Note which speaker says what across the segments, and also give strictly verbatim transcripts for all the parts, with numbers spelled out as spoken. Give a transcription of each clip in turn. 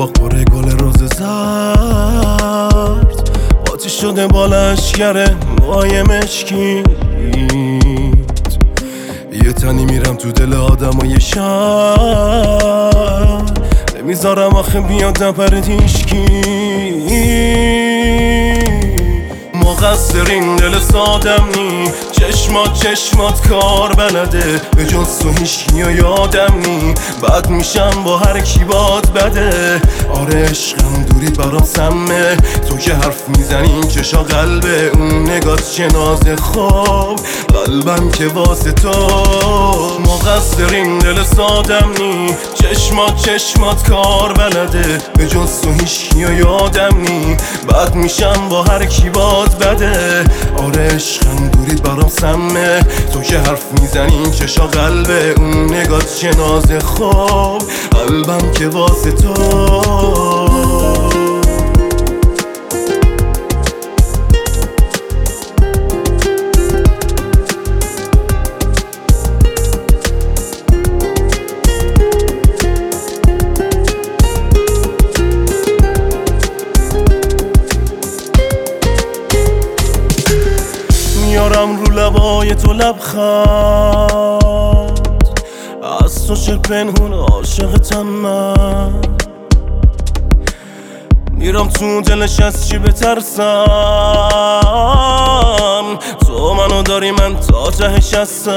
Speaker 1: با قره گل روز زرد آتیش شده بالش گره موهای مشکی یه تنی میرم تو دل آدم و یه شهر نمیذارم آخه بیادم پردیشکی مقصرین دل سادم نی چشمات چشمات کار بلده به جز تو هیچکی و یادم نی بد میشم با هر کی باد بده آره عشقم دورید برام سمه تو که حرف میزنی چشا قلبه اون نگات چه ناز خواب قلبم که واسه تو مقصرین دل سادم نی چشمات چشمات کار بلده به جز تو هیچکی و یادم نی بد میشم با هر کی باد بده آره عشقم دورید برام سمه تو که حرف میزنی چشا قلبه اون نگات چه ناز خواب قلبم که واسه تو میارم رو لبای تو لبخند از تو چه پنهون عاشقتم من میرم تو دلش از چی بترسم تو منو داری من تا تهش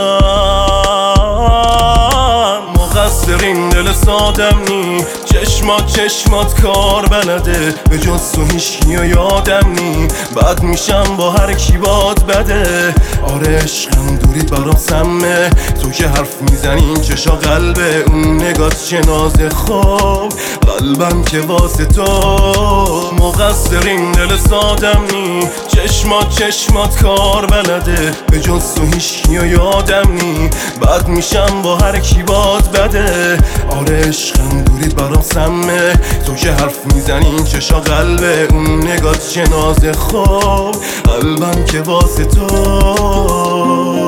Speaker 1: هستم مقصرین دل سادم نی چشمات چشمات کار بلده به جز تو هیچکی و یادم نی بد میشم با هر کی باد بده آره عشقم دورید برام سمه تو که حرف میزنی چشا قلبه اون نگات چه ناز خواب قلبم که واسه تو مقصرین دل سادم نی چشمات چشمات کار بلده به جز تو هیچکی و یادم نی بد میشم با هر کی باد بده آره عشقم دورید برام سمه تو که حرف میزنی چشا قلبه اون نگات چه ناز خواب قلبم که واسه تو